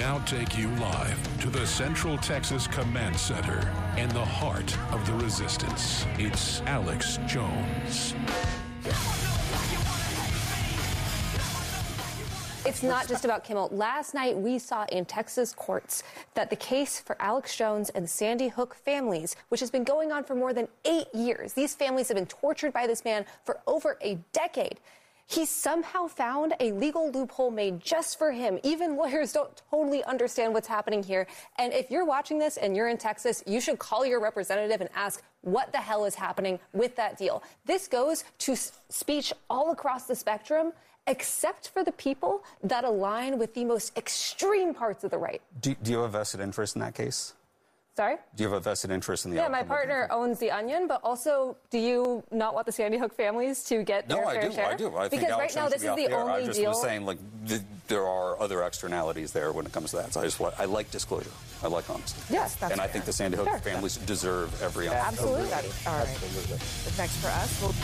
now take you live to the Central Texas Command Center in the heart of the resistance. It's Alex Jones. It's not just about Kimmel. Last night, we saw in Texas courts that the case for Alex Jones and Sandy Hook families, which has been going on for more than 8 years, these families have been tortured by this man for over a decade. He somehow found a legal loophole made just for him. Even lawyers don't totally understand what's happening here. And if you're watching this and you're in Texas, you should call your representative and ask what the hell is happening with that deal. This goes to speech all across the spectrum, except for the people that align with the most extreme parts of the right. Do you have a vested interest in that case? Sorry? Do you have a vested interest in the outcome? Yeah, my partner owns The Onion, but also, do you not want the Sandy Hook families to get their fair share? No, I do. I think because right now, this is the only deal. I just was saying, like, there are other externalities there when it comes to that. So I like disclosure. I like honesty. Yes, that's And fair. I think the Sandy Hook families deserve every honesty. Absolutely. All right. Absolutely. Next for us, we'll...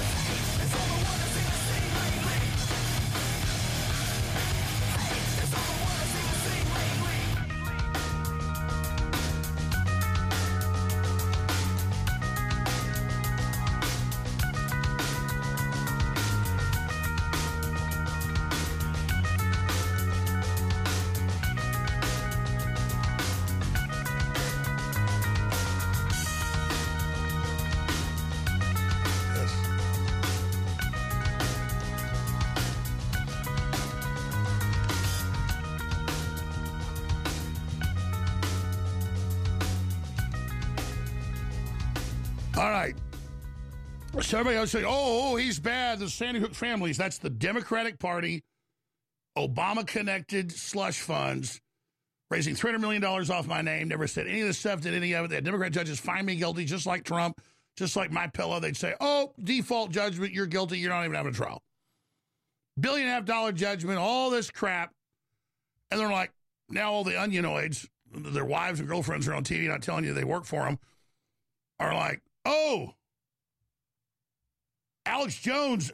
All right. So everybody else say, oh, he's bad. The Sandy Hook families. That's the Democratic Party, Obama-connected slush funds, raising $300 million off my name. Never said any of this stuff, did any of it. They had Democrat judges find me guilty, just like Trump, just like my pillow. They'd say, oh, default judgment, you're guilty. You're not even having a trial. $1.5 billion judgment, all this crap. And they're like, now all the onionoids, their wives and girlfriends are on TV not telling you they work for them, are like, oh, Alex Jones,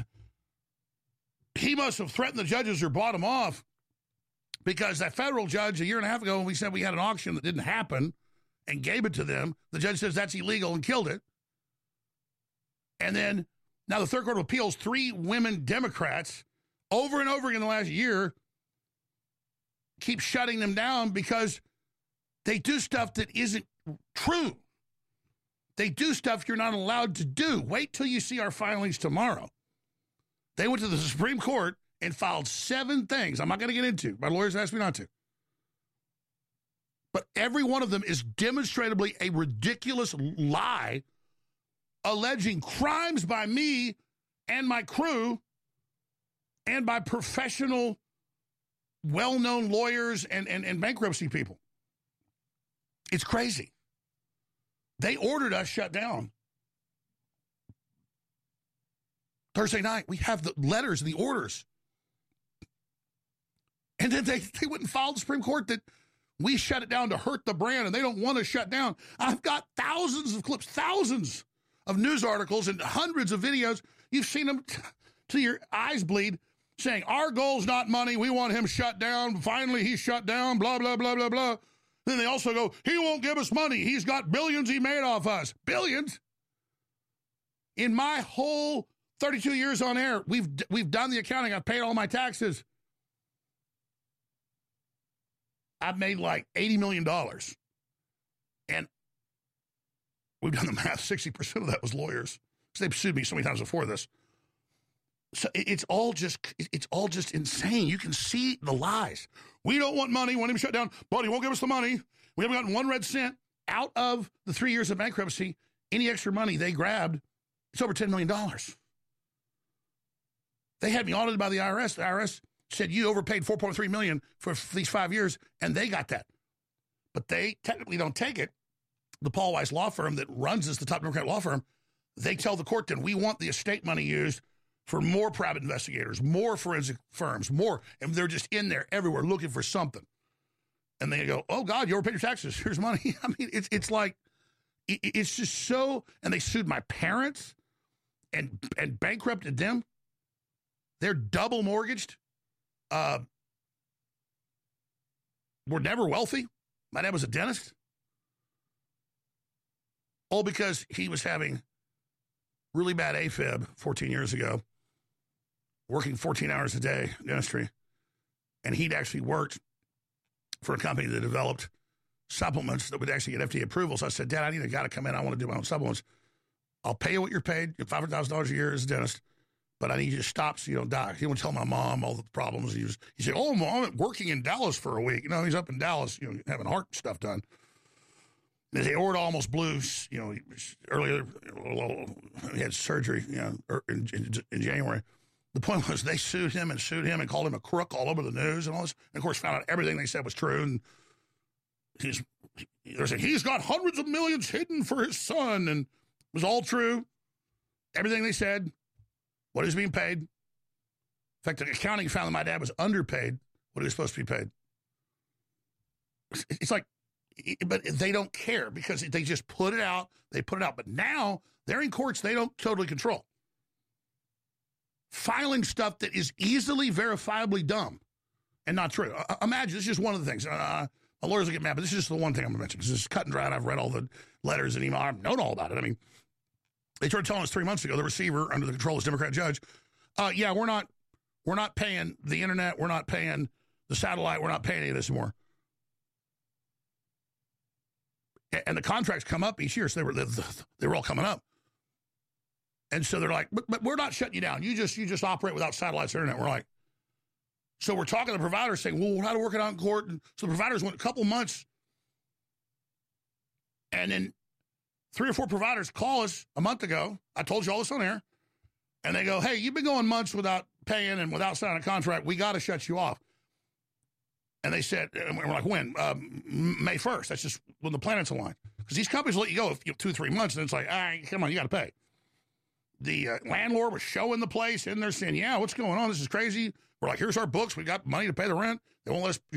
he must have threatened the judges or bought them off because that federal judge a year and a half ago, when we said we had an auction that didn't happen and gave it to them, the judge says that's illegal and killed it. And then now the Third Court of Appeals, 3 women Democrats over and over again in the last year keep shutting them down because they do stuff that isn't true. They do stuff you're not allowed to do. Wait till you see our filings tomorrow. They went to the Supreme Court and filed 7 things I'm not going to get into. My lawyers asked me not to. But every one of them is demonstrably a ridiculous lie alleging crimes by me and my crew and by professional, well-known lawyers and bankruptcy people. It's crazy. They ordered us shut down. Thursday night, we have the letters and the orders. And then they went and filed the Supreme Court that we shut it down to hurt the brand, and they don't want to shut down. I've got thousands of clips, thousands of news articles and hundreds of videos. You've seen them till your eyes bleed saying, our goal's not money. We want him shut down. Finally, he's shut down, blah, blah, blah, blah, blah. Then they also go, he won't give us money. He's got billions he made off us. Billions? In my whole 32 years on air, we've done the accounting. I've paid all my taxes. I've made like $80 million. And we've done the math. 60% of that was lawyers. Because they've sued me so many times before this. So it's all just insane. You can see the lies. We don't want money. Want him shut down, but he won't give us the money. We haven't gotten 1 red cent out of the 3 years of bankruptcy. Any extra money they grabbed, it's over $10 million. They had me audited by the IRS. The IRS said you overpaid $4.3 million for these 5 years, and they got that. But they technically don't take it. The Paul Weiss law firm that runs this, the top Democrat law firm, they tell the court then we want the estate money used for more private investigators, more forensic firms, more. And they're just in there everywhere looking for something. And they go, oh, God, you overpaid your taxes. Here's money. I mean, it's like, it's just so, and they sued my parents and bankrupted them. They're double mortgaged. were never wealthy. My dad was a dentist. All because he was having really bad AFib 14 years ago, working 14 hours a day in dentistry. And he'd actually worked for a company that developed supplements that would actually get FDA approval. So I said, Dad, I need a guy to come in. I want to do my own supplements. I'll pay you what you're paid, $500,000 a year as a dentist, but I need you to stop so you don't die. He would tell my mom all the problems. He said, oh, Mom, I'm working in Dallas for a week. He's up in Dallas, having heart stuff done. His aorta almost blew, earlier, he had surgery, in January. The point was they sued him and called him a crook all over the news and all this. And, of course, found out everything they said was true. And they're saying he's got hundreds of millions hidden for his son. And it was all true. Everything they said, what he was being paid. In fact, the accounting found that my dad was underpaid what he was supposed to be paid. It's like, but they don't care because they just put it out. They put it out. But now they're in courts they don't totally control. Filing stuff that is easily verifiably dumb and not true. Imagine, this is just one of the things. My lawyers will get mad, but this is just the one thing I'm going to mention. This is cut and dry, and I've read all the letters and email. I've known all about it. I mean, they tried telling us 3 months ago, the receiver, under the control of this Democrat judge, yeah, we're not paying the internet. We're not paying the satellite. We're not paying any of this anymore. And the contracts come up each year, so they were all coming up. And so they're like, but we're not shutting you down. You just operate without satellites or internet. We're like, so we're talking to the providers saying, well, how to work it out in court. And so the providers went a couple months. And then 3 or 4 providers call us a month ago. I told you all this on air. And they go, hey, you've been going months without paying and without signing a contract. We got to shut you off. And they said, and we're like, when? May 1st. That's just when the planets align. Because these companies let you go 2 or 3 months, and it's like, all right, come on, you got to pay. The landlord was showing the place, and they're saying, yeah, what's going on? This is crazy. We're like, here's our books. We got money to pay the rent. They won't let us,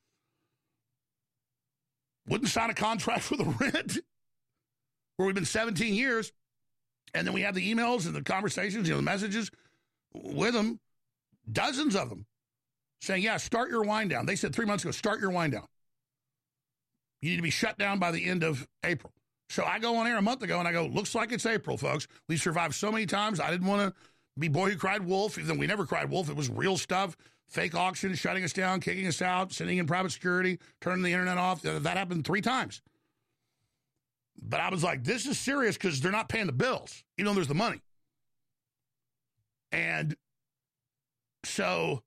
wouldn't sign a contract for the rent where we've been 17 years. And then we have the emails and the conversations, the messages with them, dozens of them, saying, yeah, start your wind down. They said 3 months ago, start your wind down. You need to be shut down by the end of April. So I go on air a month ago and I go, looks like it's April, folks. We've survived so many times. I didn't want to be boy who cried wolf. Even though we never cried wolf. It was real stuff. Fake auctions, shutting us down, kicking us out, sending in private security, turning the internet off. That happened 3 times. But I was like, this is serious because they're not paying the bills, even though there's the money. And so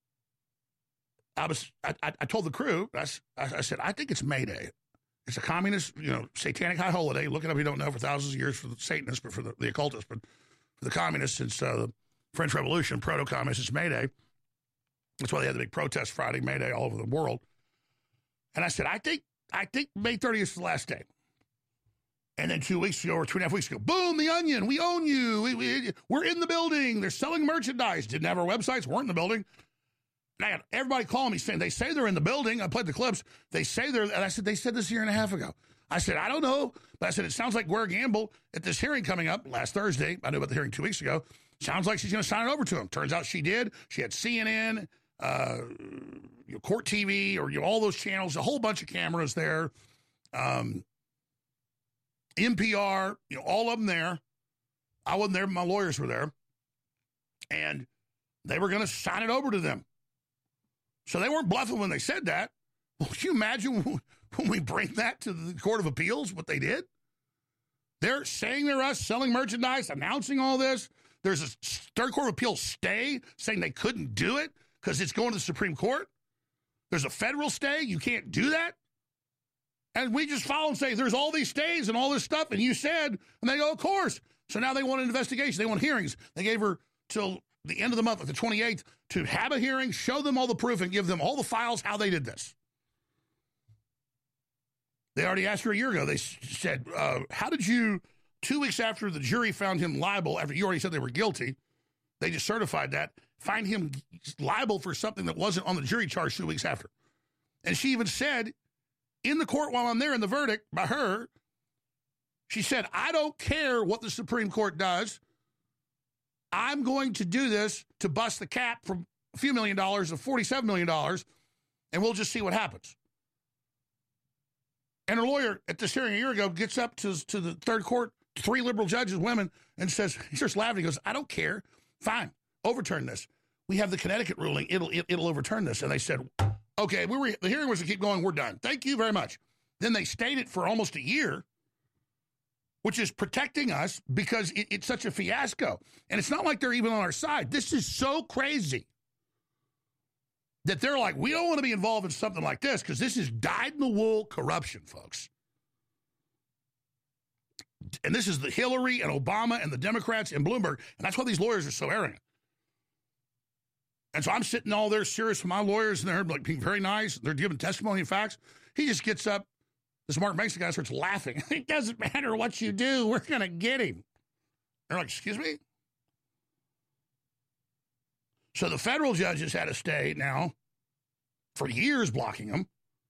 I told the crew, I said, I think it's May Day. It's a communist, satanic high holiday. Look it up if you don't know, for thousands of years for the Satanists, but for the occultists, but for the communists since the French Revolution, proto-communists, it's May Day. That's why they had the big protest Friday, May Day, all over the world. And I said, I think May 30th is the last day. And then 2 weeks ago, or 2.5 weeks ago, boom, The Onion, we own you. We're in the building. They're selling merchandise. Didn't have our websites, weren't in the building. And I got everybody calling me saying, they say they're in the building. I played the clips. They say they're, and I said, they said this a year and a half ago. I said, I don't know. But I said, it sounds like Guerra Gamble at this hearing coming up last Thursday. I knew about the hearing 2 weeks ago. Sounds like she's going to sign it over to him. Turns out she did. She had CNN, Court TV, or all those channels, a whole bunch of cameras there. NPR, all of them there. I wasn't there, but my lawyers were there. And they were going to sign it over to them. So they weren't bluffing when they said that. Well, can you imagine when we bring that to the Court of Appeals, what they did? They're saying they're us, selling merchandise, announcing all this. There's a Third Court of Appeals stay saying they couldn't do it because it's going to the Supreme Court. There's a federal stay. You can't do that. And we just follow and say, there's all these stays and all this stuff, and you said, and they go, of course. So now they want an investigation. They want hearings. They gave her till the end of the month, like the 28th, to have a hearing, show them all the proof, and give them all the files how they did this. They already asked her a year ago. They said, how did you, 2 weeks after the jury found him liable, after you already said they were guilty, they just certified that, find him liable for something that wasn't on the jury charge 2 weeks after. And she even said, in the court while I'm there in the verdict by her, she said, I don't care what the Supreme Court does. I'm going to do this to bust the cap from a few $1 million to $47 million, and we'll just see what happens. And her lawyer at this hearing a year ago gets up to the third court, 3 liberal judges, women, and says, he starts laughing. He goes, I don't care. Fine. Overturn this. We have the Connecticut ruling. It'll overturn this. And they said, okay, the hearing was to keep going. We're done. Thank you very much. Then they stayed it for almost a year, which is protecting us because it's such a fiasco. And it's not like they're even on our side. This is so crazy that they're like, we don't want to be involved in something like this because this is dyed-in-the-wool corruption, folks. And this is the Hillary and Obama and the Democrats and Bloomberg, and that's why these lawyers are so arrogant. And so I'm sitting all there serious with my lawyers, and they're like being very nice. They're giving testimony and facts. He just gets up. This Mark Banks guy starts laughing. It doesn't matter what you do. We're going to get him. They're like, excuse me? So the federal judges had to stay now for years blocking them.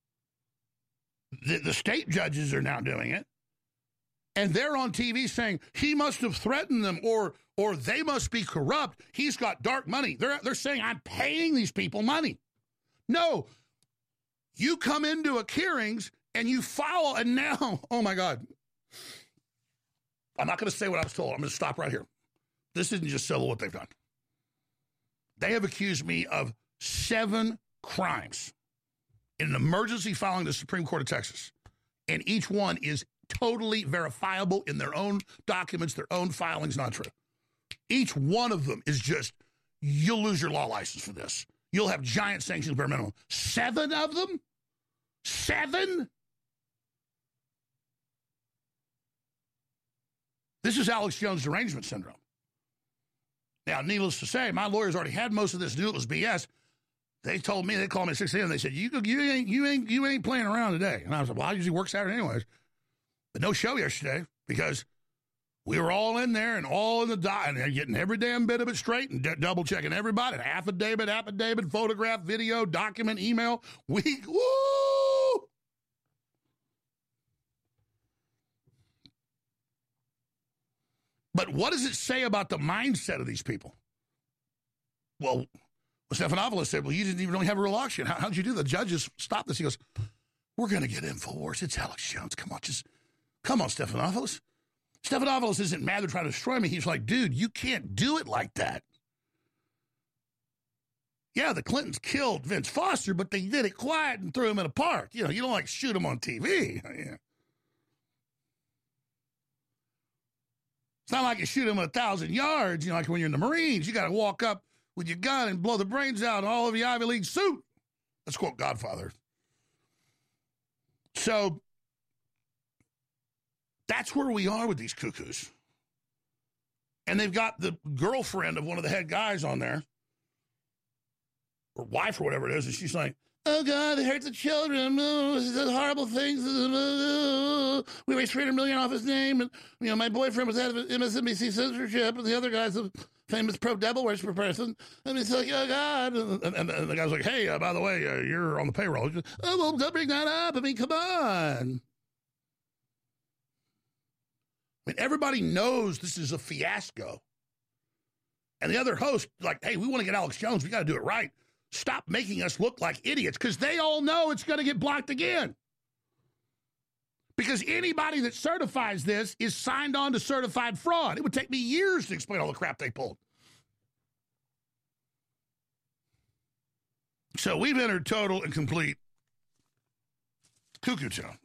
The state judges are now doing it. And they're on TV saying he must have threatened them or they must be corrupt. He's got dark money. They're saying I'm paying these people money. No. You come into a hearings and you file, and now, oh my God. I'm not going to say what I was told. I'm going to stop right here. This isn't just civil what they've done. They have accused me of 7 crimes in an emergency filing to the Supreme Court of Texas. And each one is totally verifiable in their own documents, their own filings, not true. Each one of them is just, you'll lose your law license for this. You'll have giant sanctions bare minimum. 7 of them? 7? This is Alex Jones derangement syndrome. Now, needless to say, my lawyers already had most of this, knew it was BS. They told me, they called me at 6 a.m. They said, you ain't playing around today. And I was like, well, I usually work Saturday anyways. But no show yesterday because we were all in there and all in the dot, and they're getting every damn bit of it straight and double checking everybody. Affidavit, photograph, video, document, email. Woo! But what does it say about the mindset of these people? Well, Stephanopoulos said, well, you didn't even really have a real auction. How did you do? The judges stopped this. He goes, we're going to get InfoWars. It's Alex Jones. Come on, Stephanopoulos. Stephanopoulos isn't mad they're trying to destroy me. He's like, dude, you can't do it like that. Yeah, the Clintons killed Vince Foster, but they did it quiet and threw him in a park. You know, you don't like shoot him on TV. Yeah. It's not like you shoot him at 1,000 yards, like when you're in the Marines. You got to walk up with your gun and blow the brains out in all of your Ivy League suit. Let's quote Godfather. So that's where we are with these cuckoos. And they've got the girlfriend of one of the head guys on there, or wife or whatever it is, and she's like, oh, God, it hurts the children. Oh, he does horrible things. Oh, we raised $300 million off his name. And, my boyfriend was head of MSNBC censorship, and the other guy's a famous pro-devil worshiper person. And it's like, oh, God. And the guy's like, hey, by the way, you're on the payroll. Goes, oh, well, don't bring that up. I mean, come on. I mean, everybody knows this is a fiasco. And the other host, like, hey, we want to get Alex Jones. We got to do it right. Stop making us look like idiots, because they all know it's going to get blocked again. Because anybody that certifies this is signed on to certified fraud. It would take me years to explain all the crap they pulled. So we've entered total and complete cuckoo town.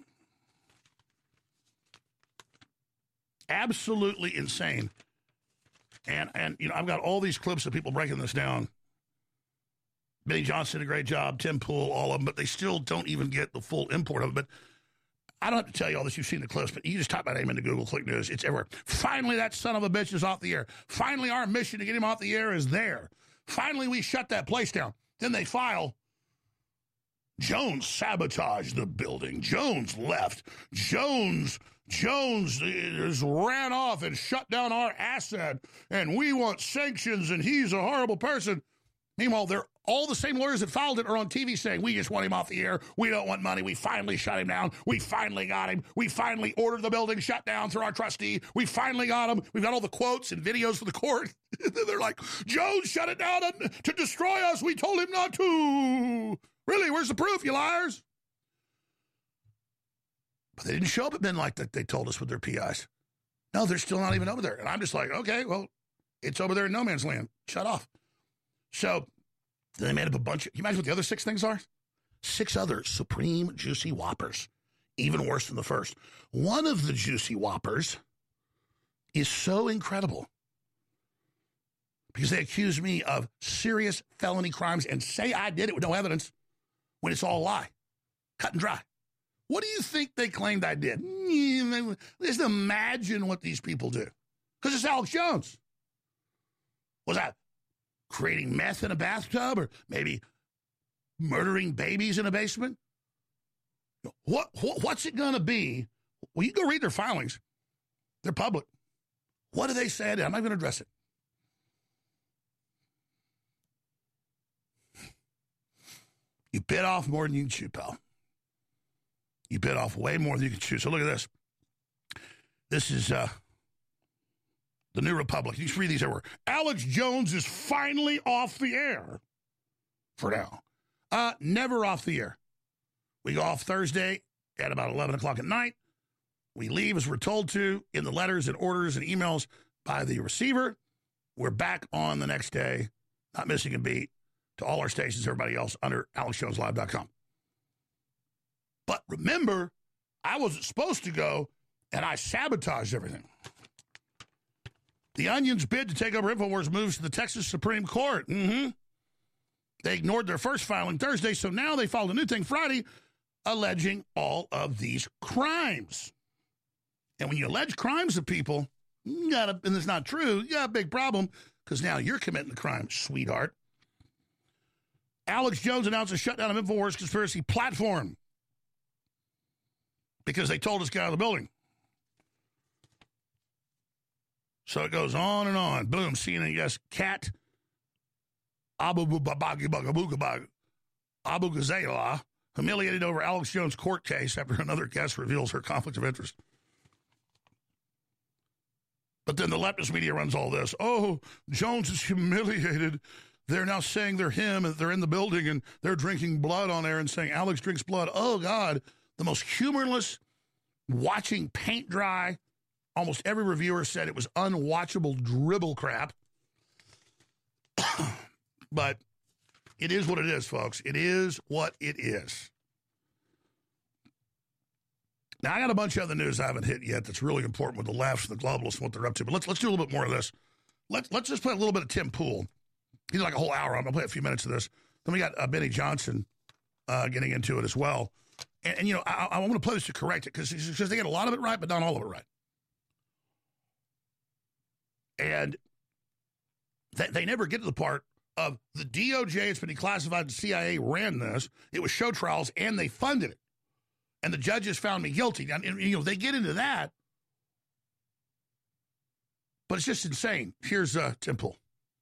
Absolutely insane. And I've got all these clips of people breaking this down. Benny Johnson did a great job, Tim Pool, all of them, but they still don't even get the full import of it. But I don't have to tell you all this. You've seen the clips, but you just type my name into Google, click news. It's everywhere. Finally, that son of a bitch is off the air. Finally, our mission to get him off the air is there. Finally, we shut that place down. Then they file, Jones sabotaged the building. Jones left. Jones just ran off and shut down our asset, and we want sanctions, and he's a horrible person. Meanwhile, they're all the same lawyers that filed it are on TV saying, we just want him off the air. We don't want money. We finally shut him down. We finally got him. We finally ordered the building shut down through our trustee. We finally got him. We've got all the quotes and videos for the court. They're like, Jones shut it down to destroy us. We told him not to. Really, where's the proof, you liars? But they didn't show up at midnight like they told us with their PIs. No, they're still not even over there. And I'm just like, okay, well, it's over there in no man's land. Shut off. So they made up a bunch of, can you imagine what the other 6 things are? 6 other supreme juicy whoppers, even worse than the first. One of the juicy whoppers is so incredible because they accuse me of serious felony crimes and say I did it with no evidence when it's all a lie. Cut and dry. What do you think they claimed I did? Just imagine what these people do. Because it's Alex Jones. Was that creating meth in a bathtub or maybe murdering babies in a basement? What's it going to be? Well, you can go read their filings. They're public. What do they say? I'm not going to address it. You bit off more than you can chew, pal. You bit off way more than you can chew. So look at this. This is the New Republic. You can read these everywhere. Alex Jones is finally off the air for now. Never off the air. We go off Thursday at about 11 o'clock at night. We leave as we're told to in the letters and orders and emails by the receiver. We're back on the next day, not missing a beat, to all our stations, everybody else, under AlexJonesLive.com. But remember, I wasn't supposed to go, and I sabotaged everything. The Onion's bid to take over InfoWars moves to the Texas Supreme Court. They ignored their first filing Thursday, so now they filed a new thing Friday alleging all of these crimes. And when you allege crimes of people, and it's not true, you got a big problem because now you're committing the crime, sweetheart. Alex Jones announced a shutdown of InfoWars conspiracy platform because they told us to get out of the building. So it goes on and on. Boom, CNN, yes, Kat Abu Ghazala humiliated over Alex Jones' court case after another guest reveals her conflict of interest. But then the leftist media runs all this. Oh, Jones is humiliated. They're now saying they're him, and they're in the building, and they're drinking blood on air and saying Alex drinks blood. Oh, God. The most humorless, watching paint dry. Almost every reviewer said it was unwatchable dribble crap. But it is what it is, folks. It is what it is. Now, I got a bunch of other news I haven't hit yet that's really important with the left and the globalists and what they're up to. But let's do a little bit more of this. Let's just play a little bit of Tim Pool. He's like a whole hour. I'm going to play a few minutes of this. Then we got Benny Johnson getting into it as well. And you know, I want to play this to correct it because they get a lot of it right, but not all of it right. And they never get to the part of the DOJ, it's been declassified, the CIA ran this. It was show trials, and they funded it. And the judges found me guilty. And you know, they get into that. But it's just insane. Here's Tim Pool.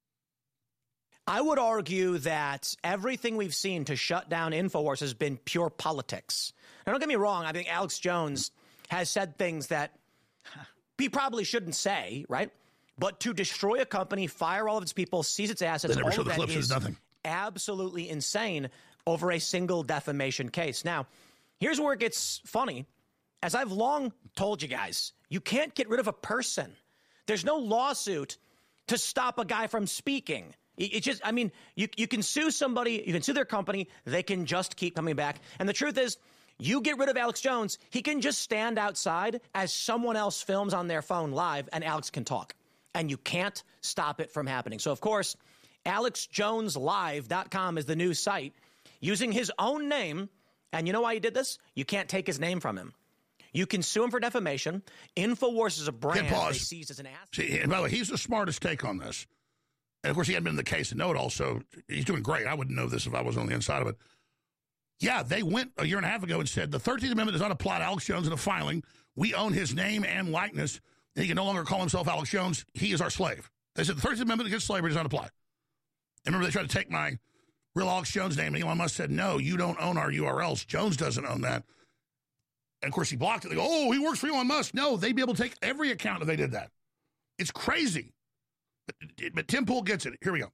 I would argue that everything we've seen to shut down InfoWars has been pure politics. Now, don't get me wrong. I think Alex Jones has said things that he probably shouldn't say, right? But to destroy a company, fire all of its people, seize its assets, all of that is absolutely insane over a single defamation case. Now, here's where it gets funny. As I've long told you guys, you can't get rid of a person. There's no lawsuit to stop a guy from speaking. It just, I mean, you can sue somebody, you can sue their company, they can just keep coming back. And the truth is, you get rid of Alex Jones, he can just stand outside as someone else films on their phone live, and Alex can talk. And you can't stop it from happening. So, of course, AlexJonesLive.com is the new site, using his own name. And you know why he did this? You can't take his name from him. You can sue him for defamation. InfoWars is a brand they seized as an asset. See, and by the way, he's the smartest take on this. And, of course, he hadn't been in the case to know it all, so he's doing great. I wouldn't know this if I wasn't on the inside of it. Yeah, they went a year and a half ago and said the 13th Amendment does not apply to Alex Jones in a filing. We own his name and likeness, and he can no longer call himself Alex Jones. He is our slave. They said the 13th Amendment against slavery does not apply. And remember, they tried to take my real Alex Jones name, and Elon Musk said, no, you don't own our URLs. Jones doesn't own that. And, of course, he blocked it. They go, oh, he works for Elon Musk. No, they'd be able to take every account if they did that. It's crazy. But Tim Pool gets it. Here we go.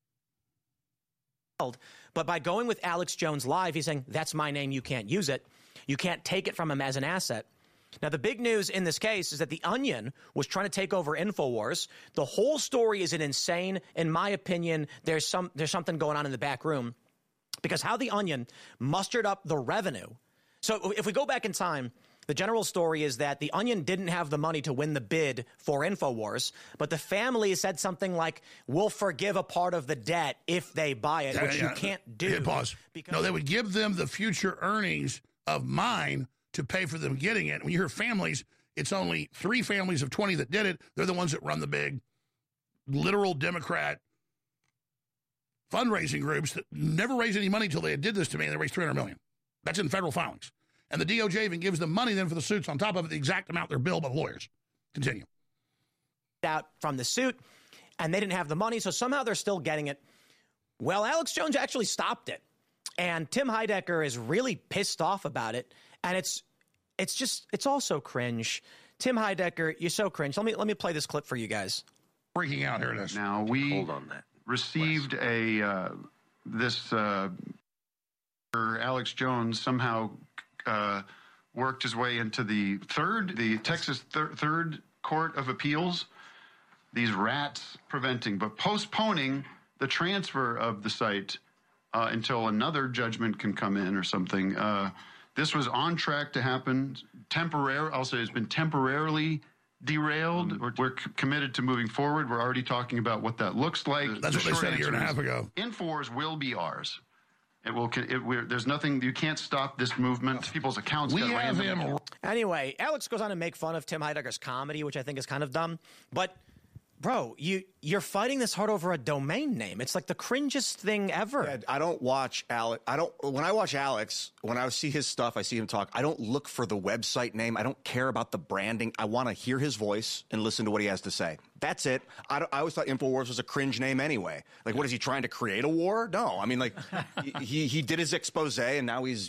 But by going with Alex Jones Live, he's saying, that's my name, you can't use it. You can't take it from him as an asset. Now, the big news in this case is that The Onion was trying to take over InfoWars. The whole story is insane. In my opinion, there's something going on in the back room, because how The Onion mustered up the revenue. So if we go back in time, the general story is that The Onion didn't have the money to win the bid for InfoWars, but the family said something like, we'll forgive a part of the debt if they buy it, which you can't do. Pause. No, they would give them the future earnings of mine to pay for them getting it. When you hear families, it's only 3 families of 20 that did it. They're the ones that run the big literal Democrat fundraising groups that never raised any money until they did this to me, and they raised $300 million. That's in federal filings. And the DOJ even gives them money then for the suits on top of it, the exact amount they're billed by the lawyers. Continue. Out from the suit, and they didn't have the money, so somehow they're still getting it. Well, Alex Jones actually stopped it, and Tim Heidecker is really pissed off about it, and it's all so cringe. Tim Heidecker, you're so cringe. Let me play this clip for you guys. Freaking out. Here it is. Now we received Alex Jones somehow worked his way into the Texas Third Court of Appeals. These rats postponing the transfer of the site until another judgment can come in or something. This was on track to happen. I'll say it's been temporarily derailed. We're committed to moving forward. We're already talking about what that looks like. That's what they said a year and a half ago. InfoWars will be ours. There's nothing, you can't stop this movement. People's accounts we have him. Anyway, Alex goes on to make fun of Tim Heidecker's comedy, which I think is kind of dumb. But, bro, you're fighting this hard over a domain name. It's like the cringest thing ever. Yeah, I don't watch Alex. When I watch Alex, when I see his stuff, I see him talk, I don't look for the website name. I don't care about the branding. I want to hear his voice and listen to what he has to say. That's it. I always thought InfoWars was a cringe name anyway. Like, what is he trying to create a war? No, I mean, like, he did his expose, and now he's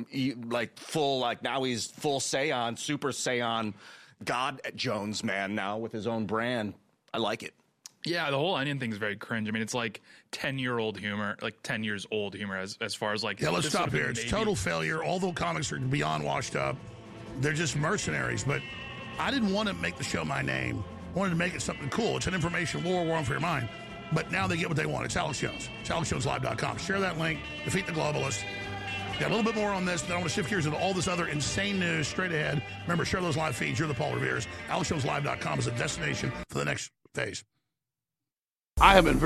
full Super Saiyan God Jones man now with his own brand. I like it. Yeah, the whole Onion thing is very cringe. I mean, it's like 10-year-old humor, like 10 years old humor as far as like... Yeah, let's stop here. It's total failure. All the comics are beyond washed up. They're just mercenaries. But I didn't want to make the show my name. I wanted to make it something cool. It's an information war for your mind. But now they get what they want. It's Alex Jones. It's AlexJonesLive.com. Share that link. Defeat the globalists. Got a little bit more on this, but I want to shift gears into all this other insane news straight ahead. Remember, share those live feeds. You're the Paul Revere's. AlexJonesLive.com is a destination for the next phase. I have been very